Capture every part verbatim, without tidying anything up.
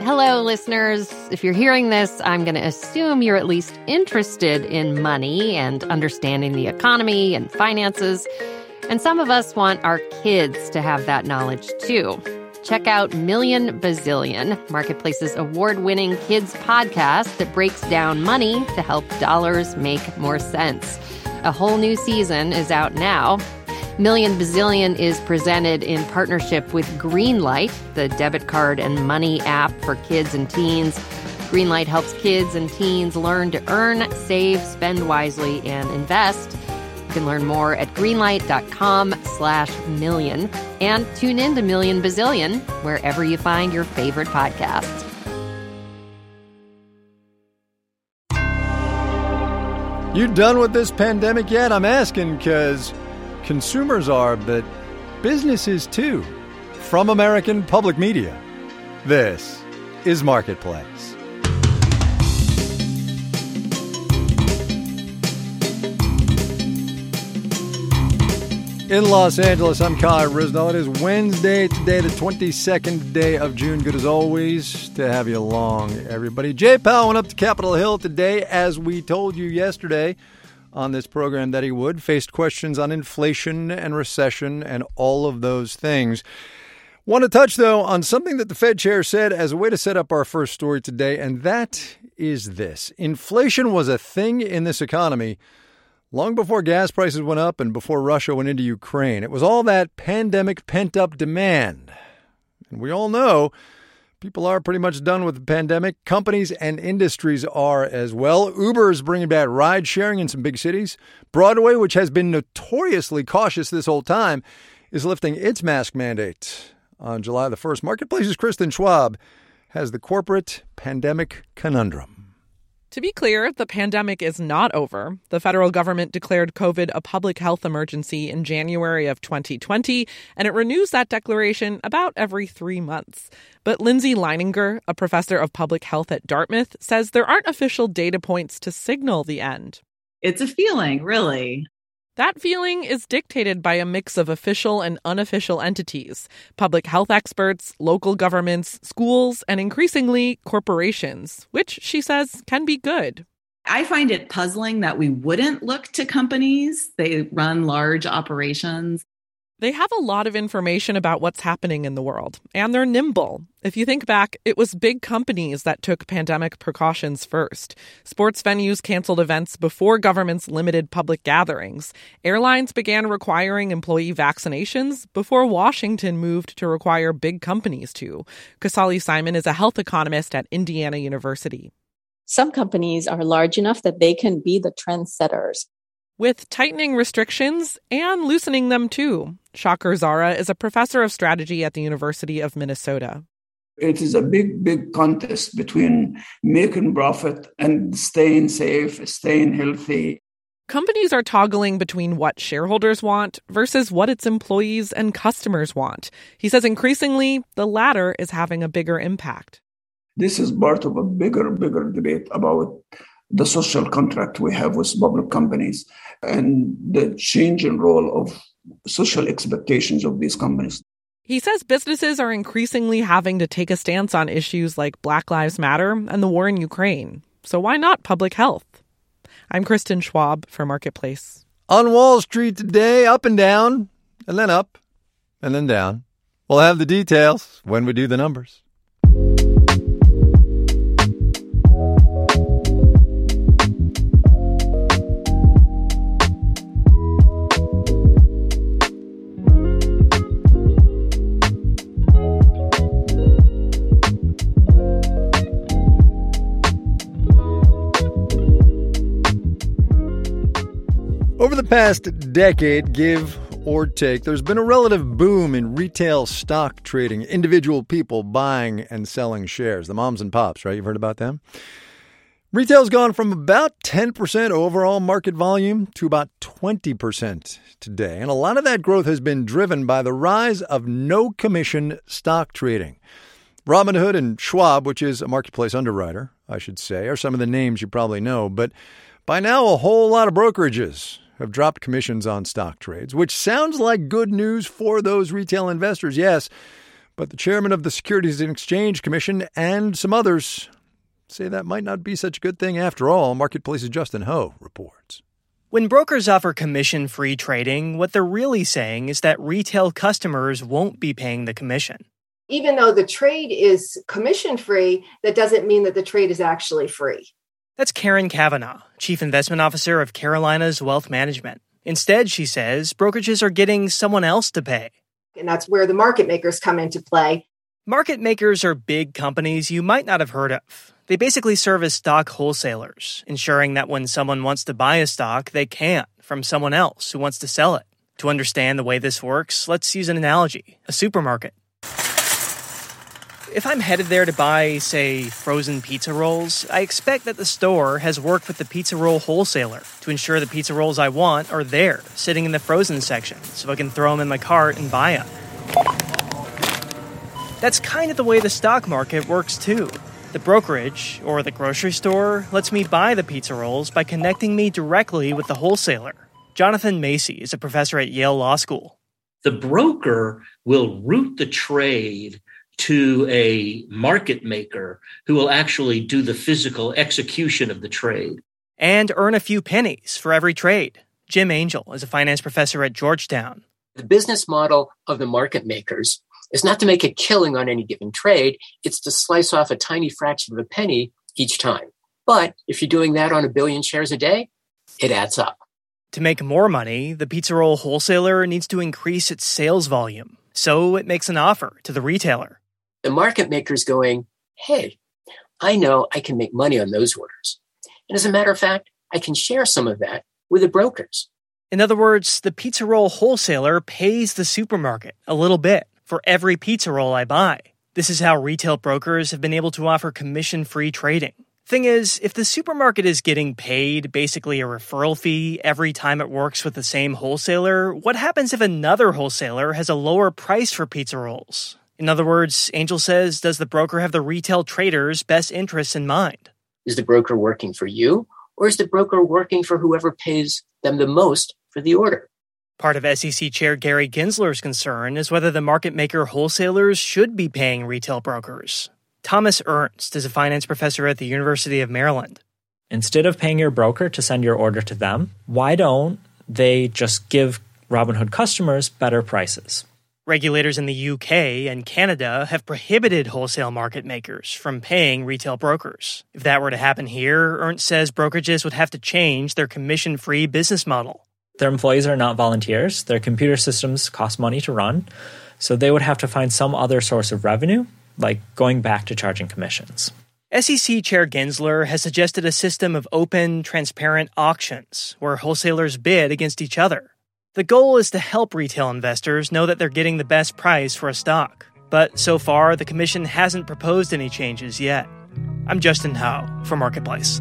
Hello, listeners. If you're hearing this, I'm going to assume you're at least interested in money and understanding the economy and finances. And some of us want our kids to have that knowledge, too. Check out Million Bazillion, Marketplace's award-winning kids podcast that breaks down money to help dollars make more sense. A whole new season is out now. Million Bazillion is presented in partnership with Greenlight, the debit card and money app for kids and teens. Greenlight helps kids and teens learn to earn, save, spend wisely, and invest. You can learn more at greenlight.com slash million. And tune in to Million Bazillion wherever you find your favorite podcasts. You done with this pandemic yet? I'm asking because consumers are, but businesses too. From American Public Media, this is Marketplace. In Los Angeles, I'm Kai Risnell. It is Wednesday today, the twenty-second day of June. Good as always to have you along, everybody. Jay Powell went up to Capitol Hill today, as we told you yesterday on this program that he would. Faced questions on inflation and recession and all of those things. Want to touch, though, on something that the Fed chair said as a way to set up our first story today, and that is this. Inflation was a thing in this economy long before gas prices went up and before Russia went into Ukraine. It was all that pandemic pent-up demand. And we all know people are pretty much done with the pandemic. Companies and industries are as well. Uber is bringing back ride-sharing in some big cities. Broadway, which has been notoriously cautious this whole time, is lifting its mask mandate on July the first. Marketplace's Kristen Schwab has the corporate pandemic conundrum. To be clear, the pandemic is not over. The federal government declared COVID a public health emergency in January of twenty twenty, and it renews that declaration about every three months. But Lindsay Leininger, a professor of public health at Dartmouth, says there aren't official data points to signal the end. It's a feeling, really. That feeling is dictated by a mix of official and unofficial entities, public health experts, local governments, schools, and increasingly corporations, which she says can be good. I find it puzzling that we wouldn't look to companies. They run large operations. They have a lot of information about what's happening in the world, and they're nimble. If you think back, it was big companies that took pandemic precautions first. Sports venues canceled events before governments limited public gatherings. Airlines began requiring employee vaccinations before Washington moved to require big companies to. Kasali Simon is a health economist at Indiana University. Some companies are large enough that they can be the trendsetters, with tightening restrictions and loosening them too. Shakir Zara is a professor of strategy at the University of Minnesota. It is a big, big contest between making profit and staying safe, staying healthy. Companies are toggling between what shareholders want versus what its employees and customers want. He says increasingly, the latter is having a bigger impact. This is part of a bigger, bigger debate about the social contract we have with public companies and the change in role of social expectations of these companies. He says businesses are increasingly having to take a stance on issues like Black Lives Matter and the war in Ukraine. So why not public health? I'm Kristen Schwab for Marketplace. On Wall Street today, up and down, and then up, and then down. We'll have the details when we do the numbers. Over the past decade, give or take, there's been a relative boom in retail stock trading, individual people buying and selling shares, the moms and pops, right? You've heard about them? Retail's gone from about ten percent overall market volume to about twenty percent today. And a lot of that growth has been driven by the rise of no-commission stock trading. Robinhood and Schwab, which is a marketplace underwriter, I should say, are some of the names you probably know. But by now, a whole lot of brokerages have dropped commissions on stock trades, which sounds like good news for those retail investors, yes. But the chairman of the Securities and Exchange Commission and some others say that might not be such a good thing after all. Marketplace's Justin Ho reports. When brokers offer commission-free trading, what they're really saying is that retail customers won't be paying the commission. Even though the trade is commission-free, that doesn't mean that the trade is actually free. That's Karen Kavanaugh, Chief Investment Officer of Carolina's Wealth Management. Instead, she says, brokerages are getting someone else to pay. And that's where the market makers come into play. Market makers are big companies you might not have heard of. They basically serve as stock wholesalers, ensuring that when someone wants to buy a stock, they can from someone else who wants to sell it. To understand the way this works, let's use an analogy, a supermarket. If I'm headed there to buy, say, frozen pizza rolls, I expect that the store has worked with the pizza roll wholesaler to ensure the pizza rolls I want are there, sitting in the frozen section, so I can throw them in my cart and buy them. That's kind of the way the stock market works too. The brokerage, or the grocery store, lets me buy the pizza rolls by connecting me directly with the wholesaler. Jonathan Macy is a professor at Yale Law School. The broker will route the trade to a market maker who will actually do the physical execution of the trade. And earn a few pennies for every trade. Jim Angel is a finance professor at Georgetown. The business model of the market makers is not to make a killing on any given trade. It's to slice off a tiny fraction of a penny each time. But if you're doing that on a billion shares a day, it adds up. To make more money, the pizza roll wholesaler needs to increase its sales volume. So it makes an offer to the retailer. The market maker's going, hey, I know I can make money on those orders. And as a matter of fact, I can share some of that with the brokers. In other words, the pizza roll wholesaler pays the supermarket a little bit for every pizza roll I buy. This is how retail brokers have been able to offer commission-free trading. Thing is, if the supermarket is getting paid basically a referral fee every time it works with the same wholesaler, what happens if another wholesaler has a lower price for pizza rolls? In other words, Angel says, does the broker have the retail trader's best interests in mind? Is the broker working for you, or is the broker working for whoever pays them the most for the order? Part of S E C Chair Gary Gensler's concern is whether the market maker wholesalers should be paying retail brokers. Thomas Ernst is a finance professor at the University of Maryland. Instead of paying your broker to send your order to them, why don't they just give Robinhood customers better prices? Regulators in the U K and Canada have prohibited wholesale market makers from paying retail brokers. If that were to happen here, Ernst says brokerages would have to change their commission-free business model. Their employees are not volunteers. Their computer systems cost money to run. So they would have to find some other source of revenue, like going back to charging commissions. S E C Chair Gensler has suggested a system of open, transparent auctions where wholesalers bid against each other. The goal is to help retail investors know that they're getting the best price for a stock. But so far, the Commission hasn't proposed any changes yet. I'm Justin Ho for Marketplace.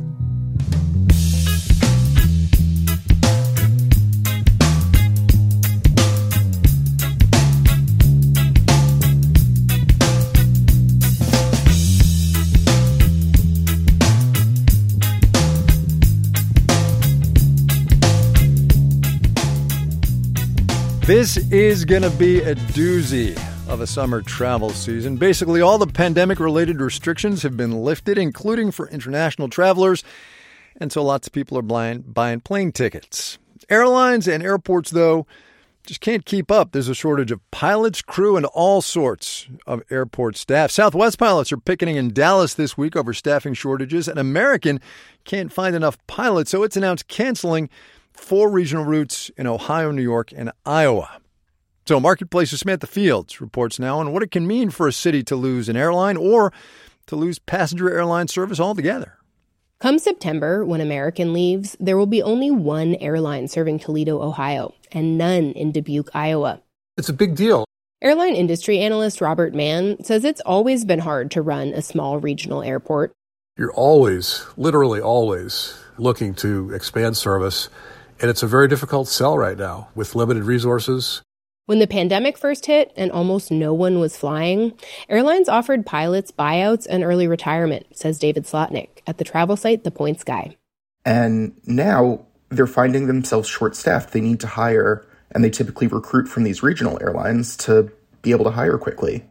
This is going to be a doozy of a summer travel season. Basically, all the pandemic-related restrictions have been lifted, including for international travelers, and so lots of people are buying, buying plane tickets. Airlines and airports, though, just can't keep up. There's a shortage of pilots, crew, and all sorts of airport staff. Southwest pilots are picketing in Dallas this week over staffing shortages, and American can't find enough pilots, so it's announced canceling four regional routes in Ohio, New York, and Iowa. So Marketplace's Samantha Fields reports now on what it can mean for a city to lose an airline or to lose passenger airline service altogether. Come September, when American leaves, there will be only one airline serving Toledo, Ohio, and none in Dubuque, Iowa. It's a big deal. Airline industry analyst Robert Mann says it's always been hard to run a small regional airport. You're always, literally always, looking to expand service. And it's a very difficult sell right now with limited resources. When the pandemic first hit and almost no one was flying, airlines offered pilots buyouts and early retirement, says David Slotnick at the travel site The Points Guy. And now they're finding themselves short-staffed. They need to hire, and they typically recruit from these regional airlines to be able to hire quickly.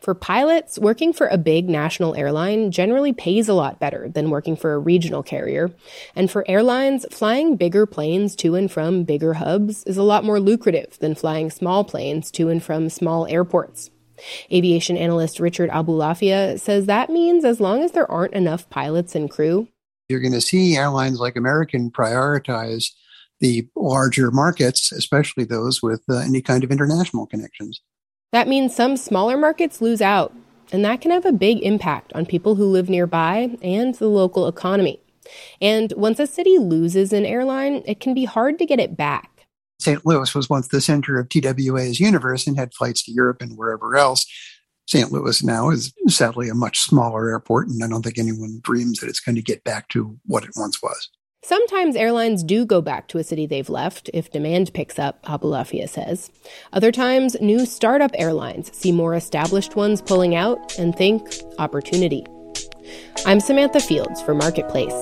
For pilots, working for a big national airline generally pays a lot better than working for a regional carrier. And for airlines, flying bigger planes to and from bigger hubs is a lot more lucrative than flying small planes to and from small airports. Aviation analyst Richard Abulafia says that means as long as there aren't enough pilots and crew, you're going to see airlines like American prioritize the larger markets, especially those with uh, any kind of international connections. That means some smaller markets lose out, and that can have a big impact on people who live nearby and the local economy. And once a city loses an airline, it can be hard to get it back. Saint Louis was once the center of T W A's universe and had flights to Europe and wherever else. Saint Louis now is sadly a much smaller airport, and I don't think anyone dreams that it's going to get back to what it once was. Sometimes airlines do go back to a city they've left if demand picks up, Abulafia says. Other times, new startup airlines see more established ones pulling out and think opportunity. I'm Samantha Fields for Marketplace.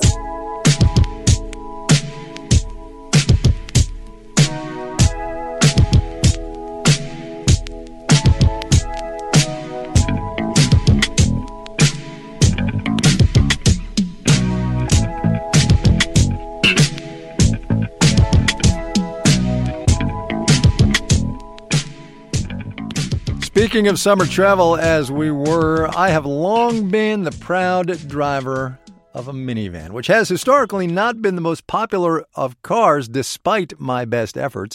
Speaking of summer travel, as we were, I have long been the proud driver of a minivan, which has historically not been the most popular of cars despite my best efforts.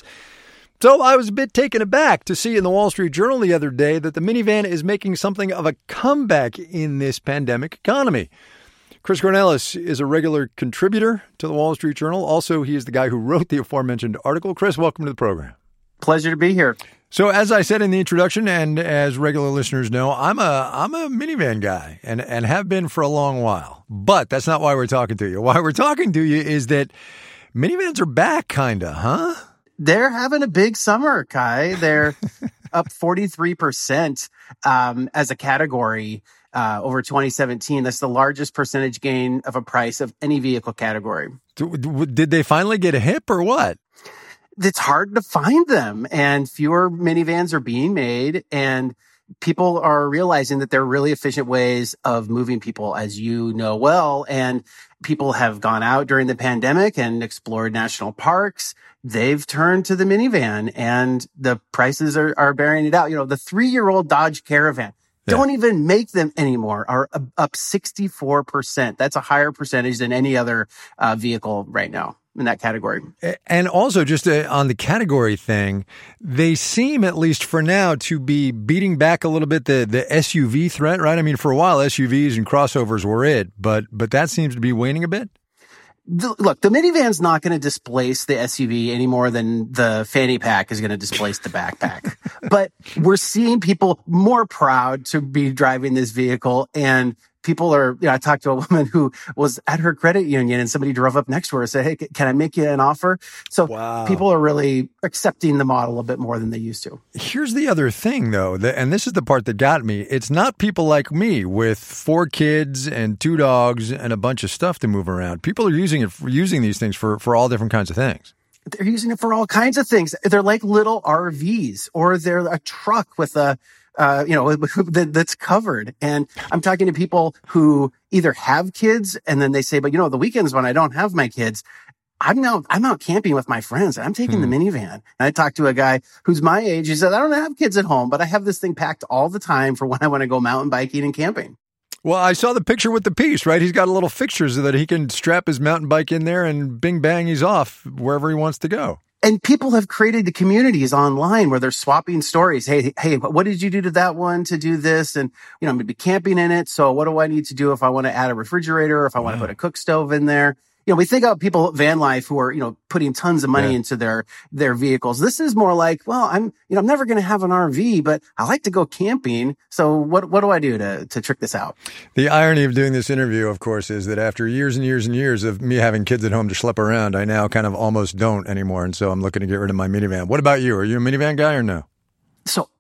So I was a bit taken aback to see in the Wall Street Journal the other day that the minivan is making something of a comeback in this pandemic economy. Chris Cornelis is a regular contributor to the Wall Street Journal. Also, he is the guy who wrote the aforementioned article. Chris, welcome to the program. Pleasure to be here. So as I said in the introduction, and as regular listeners know, I'm a I'm a minivan guy and, and have been for a long while. But that's not why we're talking to you. Why we're talking to you is that minivans are back, kind of, huh? They're having a big summer, Kai. They're up forty-three percent um, as a category uh, over twenty seventeen. That's the largest percentage gain of a price of any vehicle category. Did they finally get a hip or what? It's hard to find them, and fewer minivans are being made, and people are realizing that they're really efficient ways of moving people, as you know well. And people have gone out during the pandemic and explored national parks. They've turned to the minivan, and the prices are, are bearing it out. You know, the three-year-old Dodge Caravan, yeah. don't even make them anymore, are up sixty-four percent. That's a higher percentage than any other uh, vehicle right now in that category. And also just uh, on the category thing, they seem, at least for now, to be beating back a little bit the, the S U V threat, right? I mean, for a while, S U Vs and crossovers were it, but but that seems to be waning a bit. The, look, the minivan's not going to displace the S U V any more than the fanny pack is going to displace the backpack. But we're seeing people more proud to be driving this vehicle, and people are, you know, I talked to a woman who was at her credit union and somebody drove up next to her and said, hey, can I make you an offer? So wow. people are really accepting the model a bit more than they used to. Here's the other thing, though, and this is the part that got me. It's not people like me with four kids and two dogs and a bunch of stuff to move around. People are using it for, using these things for, for all different kinds of things. They're using it for all kinds of things. They're like little R Vs, or they're a truck with a Uh, you know, that's covered. And I'm talking to people who either have kids and then they say, but you know, the weekends when I don't have my kids, I'm out, I'm out camping with my friends. I'm taking hmm. the minivan. And I talked to a guy who's my age. He said, I don't have kids at home, but I have this thing packed all the time for when I want to go mountain biking and camping. Well, I saw the picture with the piece, right? He's got a little fixture so that he can strap his mountain bike in there and bing, bang, he's off wherever he wants to go. And people have created the communities online where they're swapping stories. Hey, hey, what did you do to that one to do this? And, you know, I'm going to be camping in it. So what do I need to do if I want to add a refrigerator or if I wow. want to put a cook stove in there? You know, we think about people at van life who are, you know, putting tons of money yeah. into their, their vehicles. This is more like, well, I'm, you know, I'm never going to have an R V, but I like to go camping. So what, what do I do to, to trick this out? The irony of doing this interview, of course, is that after years and years and years of me having kids at home to schlep around, I now kind of almost don't anymore. And so I'm looking to get rid of my minivan. What about you? Are you a minivan guy or no? So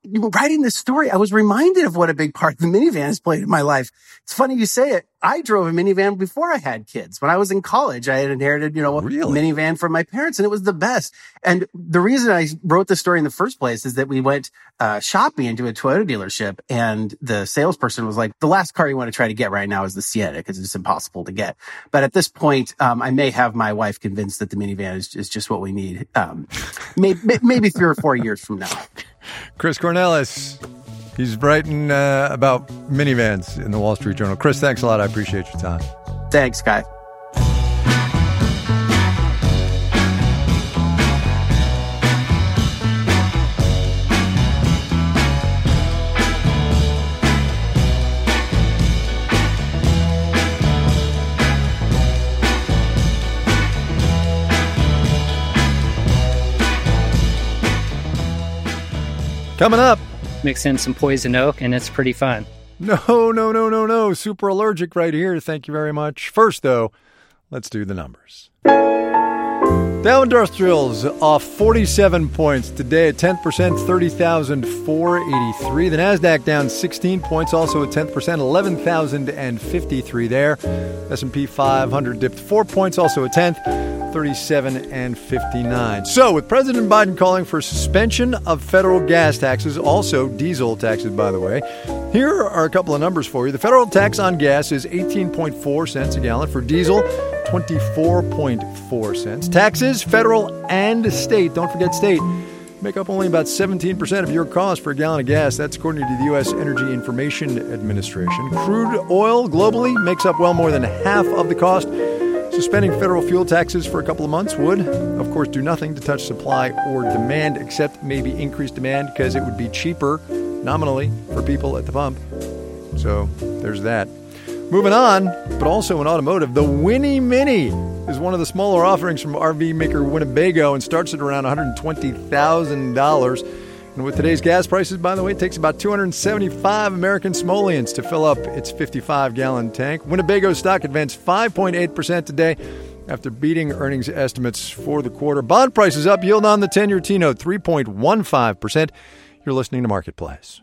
writing this story, I was reminded of what a big part the minivan has played in my life. It's funny you say it. I drove a minivan before I had kids. When I was in college, I had inherited, you know, a really? minivan from my parents, and it was the best. And the reason I wrote the story in the first place is that we went uh, shopping into a Toyota dealership, and the salesperson was like, the last car you want to try to get right now is the Sienna because it's impossible to get. But at this point, um, I may have my wife convinced that the minivan is, is just what we need. Um, maybe, maybe three or four years from now. Chris Cornelis, he's writing uh, about minivans in the Wall Street Journal. Chris, thanks a lot. I appreciate your time. Thanks, Guy. Coming up. Mix in some poison oak, and it's pretty fun. No, no, no, no, no. Super allergic right here. Thank you very much. First, though, let's do the numbers. Dow Industrials off forty-seven points today, a tenth percent, thirty thousand four hundred eighty-three. The NASDAQ down sixteen points, also a tenth percent, eleven thousand fifty-three there. S and P five hundred dipped four points, also a tenth, thirty-seven and fifty-nine. So, with President Biden calling for suspension of federal gas taxes, also diesel taxes, by the way, here are a couple of numbers for you. The federal tax on gas is eighteen point four cents a gallon. For diesel, twenty-four point four cents. Taxes, federal and state, don't forget state, make up only about seventeen percent of your cost for a gallon of gas. That's according to the U S Energy Information Administration. Crude oil globally makes up well more than half of the cost. Suspending federal fuel taxes for a couple of months would, of course, do nothing to touch supply or demand, except maybe increase demand because it would be cheaper nominally for people at the pump. So there's that. Moving on, but also in automotive, the Winnie Mini is one of the smaller offerings from R V maker Winnebago and starts at around one hundred twenty thousand dollars. And with today's gas prices, by the way, it takes about two hundred seventy-five American simoleons to fill up its fifty-five gallon tank. Winnebago stock advanced five point eight percent today after beating earnings estimates for the quarter. Bond prices up, yield on the ten-year T-note three point one five percent. You're listening to Marketplace.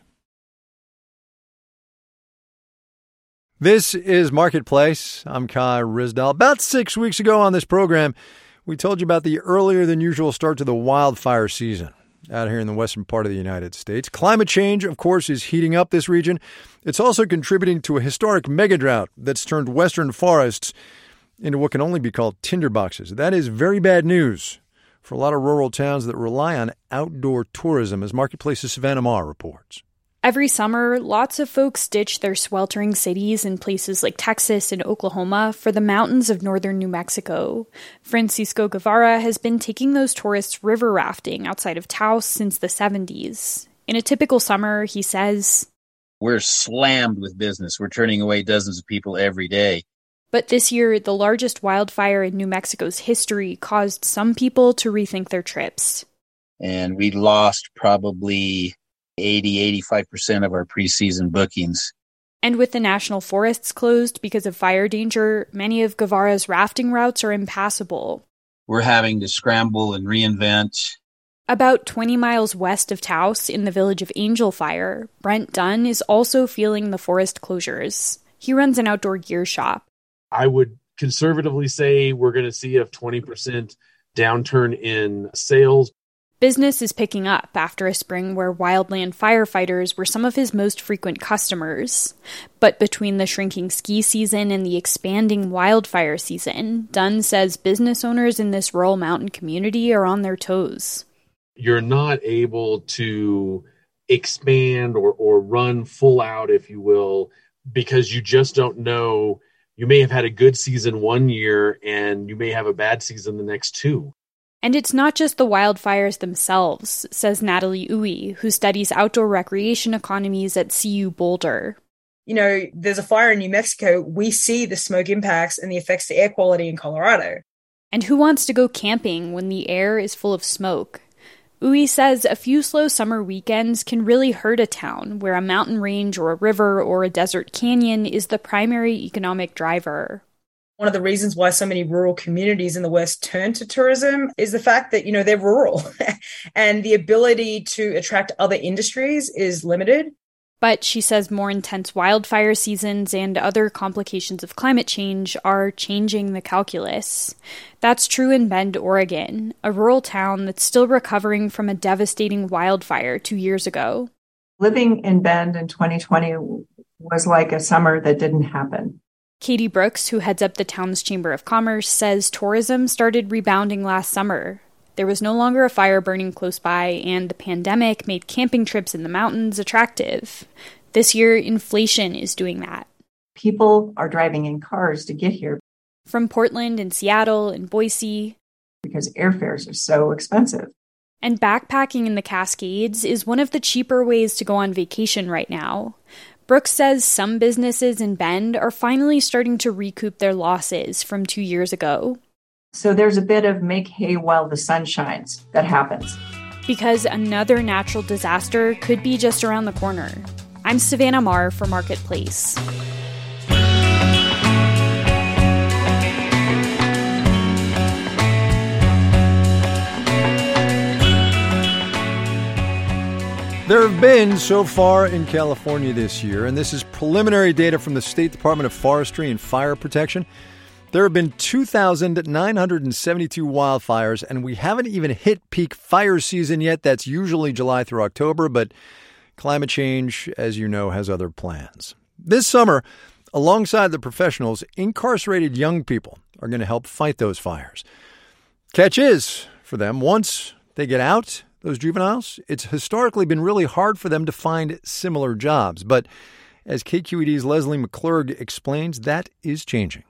This is Marketplace. I'm Kai Ryssdal. About six weeks ago on this program, we told you about the earlier than usual start to the wildfire season out here in the western part of the United States. Climate change, of course, is heating up this region. It's also contributing to a historic mega drought that's turned western forests into what can only be called tinderboxes. That is very bad news for a lot of rural towns that rely on outdoor tourism, as Marketplace's Savannah Maher reports. Every summer, lots of folks ditch their sweltering cities in places like Texas and Oklahoma for the mountains of northern New Mexico. Francisco Guevara has been taking those tourists river rafting outside of Taos since the seventies. In a typical summer, he says, "We're slammed with business. We're turning away dozens of people every day." But this year, the largest wildfire in New Mexico's history caused some people to rethink their trips. And we lost probably eighty, eighty-five percent of our preseason bookings. And with the national forests closed because of fire danger, many of Guevara's rafting routes are impassable. We're having to scramble and reinvent. About twenty miles west of Taos, in the village of Angel Fire, Brent Dunn is also feeling the forest closures. He runs an outdoor gear shop. I would conservatively say we're going to see a twenty percent downturn in sales. Business is picking up after a spring where wildland firefighters were some of his most frequent customers. But between the shrinking ski season and the expanding wildfire season, Dunn says business owners in this rural mountain community are on their toes. You're not able to expand or, or run full out, if you will, because you just don't know. You may have had a good season one year and you may have a bad season the next two. And it's not just the wildfires themselves, says Natalie Uwe, who studies outdoor recreation economies at C U Boulder. You know, there's a fire in New Mexico. We see the smoke impacts and the effects to air quality in Colorado. And who wants to go camping when the air is full of smoke? Uwe says a few slow summer weekends can really hurt a town where a mountain range or a river or a desert canyon is the primary economic driver. One of the reasons why so many rural communities in the West turn to tourism is the fact that, you know, they're rural and the ability to attract other industries is limited. But she says more intense wildfire seasons and other complications of climate change are changing the calculus. That's true in Bend, Oregon, a rural town that's still recovering from a devastating wildfire two years ago. Living in Bend in twenty twenty was like a summer that didn't happen. Katie Brooks, who heads up the town's Chamber of Commerce, says tourism started rebounding last summer. There was no longer a fire burning close by, and the pandemic made camping trips in the mountains attractive. This year, inflation is doing that. People are driving in cars to get here. From Portland and Seattle and Boise. Because airfares are so expensive. And backpacking in the Cascades is one of the cheaper ways to go on vacation right now. Brooks says some businesses in Bend are finally starting to recoup their losses from two years ago. So there's a bit of make hay while the sun shines that happens. Because another natural disaster could be just around the corner. I'm Savannah Marr for Marketplace. There have been, so far in California this year, and this is preliminary data from the State Department of Forestry and Fire Protection, there have been two thousand nine hundred seventy-two wildfires, and we haven't even hit peak fire season yet. That's usually July through October, but climate change, as you know, has other plans. This summer, alongside the professionals, incarcerated young people are going to help fight those fires. Catch is, for them, once they get out, those juveniles, it's historically been really hard for them to find similar jobs. But as K Q E D's Leslie McClurg explains, that is changing.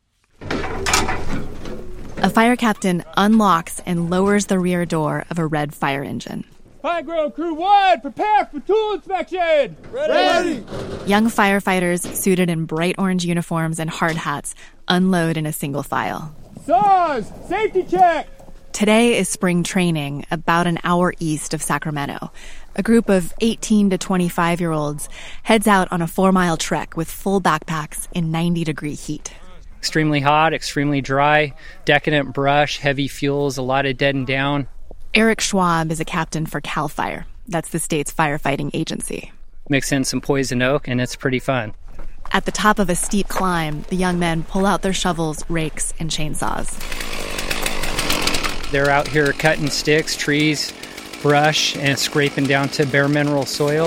A fire captain unlocks and lowers the rear door of a red fire engine. Pine Grove Crew one, prepare for tool inspection! Ready! Ready! Young firefighters suited in bright orange uniforms and hard hats unload in a single file. Saws! Safety check! Today is spring training about an hour east of Sacramento. A group of eighteen to twenty-five-year-olds heads out on a four-mile trek with full backpacks in ninety-degree heat. Extremely hot, extremely dry, decadent brush, heavy fuels, a lot of dead and down. Eric Schwab is a captain for CAL FIRE. That's the state's firefighting agency. Mix in some poison oak, and it's pretty fun. At the top of a steep climb, the young men pull out their shovels, rakes, and chainsaws. They're out here cutting sticks, trees, brush, and scraping down to bare mineral soil.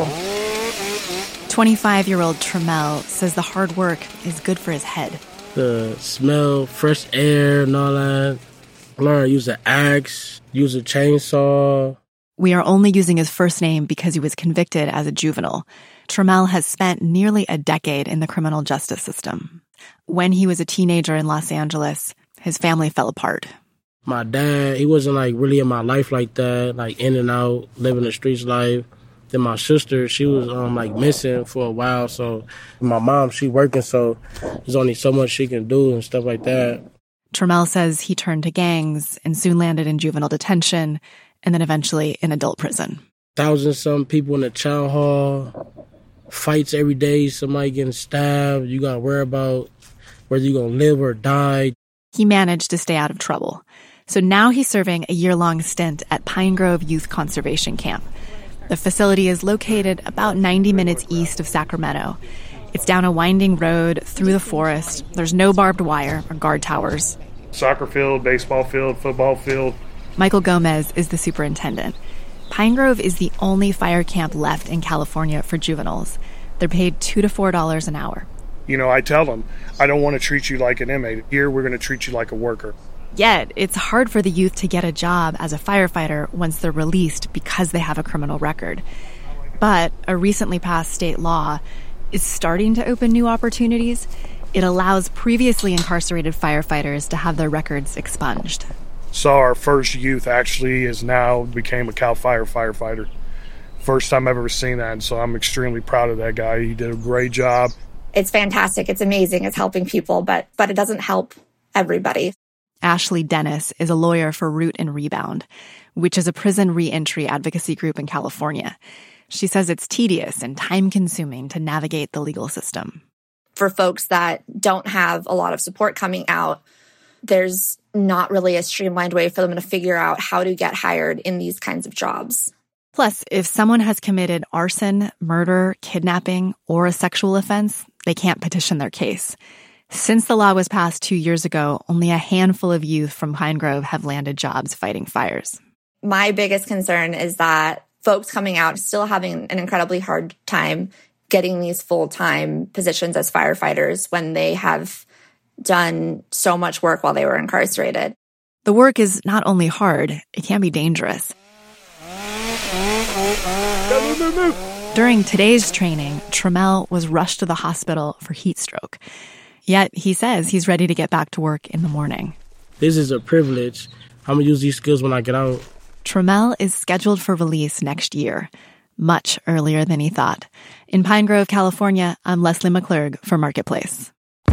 twenty-five-year-old Trammell says the hard work is good for his head. The smell, fresh air and all that. Learn to use an axe, use a chainsaw. We are only using his first name because he was convicted as a juvenile. Trammell has spent nearly a decade in the criminal justice system. When he was a teenager in Los Angeles, his family fell apart. My dad, he wasn't like really in my life like that, like in and out, living the streets life. Then my sister, she was um like missing for a while, so my mom, she working, so there's only so much she can do and stuff like that. Trammell says he turned to gangs and soon landed in juvenile detention and then eventually in adult prison. Thousand some people in the chow hall, fights every day, somebody getting stabbed, you gotta worry about whether you're gonna live or die. He managed to stay out of trouble. So now he's serving a year-long stint at Pine Grove Youth Conservation Camp. The facility is located about ninety minutes east of Sacramento. It's down a winding road through the forest. There's no barbed wire or guard towers. Soccer field, baseball field, football field. Michael Gomez is the superintendent. Pine Grove is the only fire camp left in California for juveniles. They're paid two to four dollars an hour. You know, I tell them, I don't want to treat you like an inmate. Here, we're going to treat you like a worker. Yet, it's hard for the youth to get a job as a firefighter once they're released because they have a criminal record. But a recently passed state law is starting to open new opportunities. It allows previously incarcerated firefighters to have their records expunged. So our first youth actually is now became a CAL FIRE firefighter. First time I've ever seen that, and so I'm extremely proud of that guy. He did a great job. It's fantastic. It's amazing. It's helping people, but but it doesn't help everybody. Ashley Dennis is a lawyer for Root and Rebound, which is a prison reentry advocacy group in California. She says it's tedious and time-consuming to navigate the legal system. for folks that don't have a lot of support coming out, there's not really a streamlined way for them to figure out how to get hired in these kinds of jobs. Plus, if someone has committed arson, murder, kidnapping, or a sexual offense, they can't petition their case. Since the law was passed two years ago, only a handful of youth from Pine Grove have landed jobs fighting fires. My biggest concern is that folks coming out still having an incredibly hard time getting these full-time positions as firefighters when they have done so much work while they were incarcerated. The work is not only hard, it can be dangerous. During today's training, Trammell was rushed to the hospital for heat stroke. Yet he says he's ready to get back to work in the morning. This is a privilege. I'm going to use these skills when I get out. Trammell is scheduled for release next year, much earlier than he thought. In Pine Grove, California, I'm Leslie McClurg for Marketplace.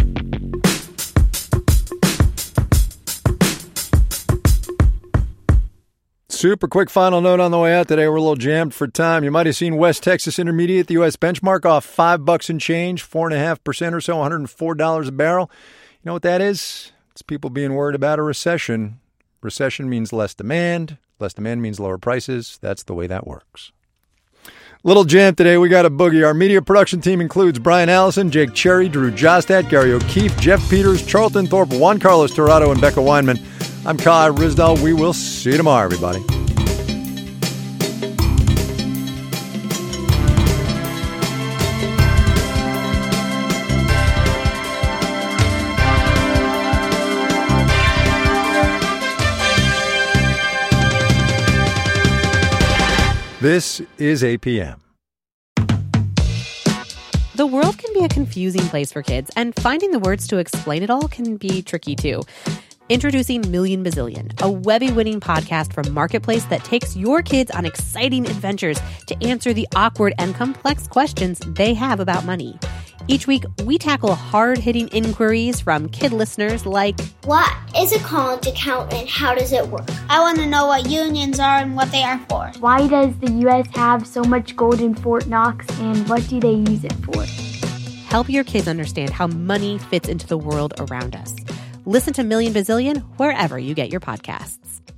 Super quick final note on the way out today. We're a little jammed for time. You might have seen West Texas Intermediate, the U S benchmark, off five bucks and change, four and a half percent or so, one hundred four dollars a barrel. You know what that is? It's people being worried about a recession. Recession means less demand. Less demand means lower prices. That's the way that works. Little jam today. We got a boogie. Our media production team includes Brian Allison, Jake Cherry, Drew Jostat, Gary O'Keefe, Jeff Peters, Charlton Thorpe, Juan Carlos Torado, and Becca Weinman. I'm Kai Ryssdal. We will see you tomorrow, everybody. This is A P M. The world can be a confusing place for kids, and finding the words to explain it all can be tricky too. Introducing Million Bazillion, a Webby-winning podcast from Marketplace that takes your kids on exciting adventures to answer the awkward and complex questions they have about money. Each week, we tackle hard-hitting inquiries from kid listeners like, what is a college account and how does it work? I want to know what unions are and what they are for. Why does the U S have so much gold in Fort Knox and what do they use it for? Help your kids understand how money fits into the world around us. Listen to Million Bazillion wherever you get your podcasts.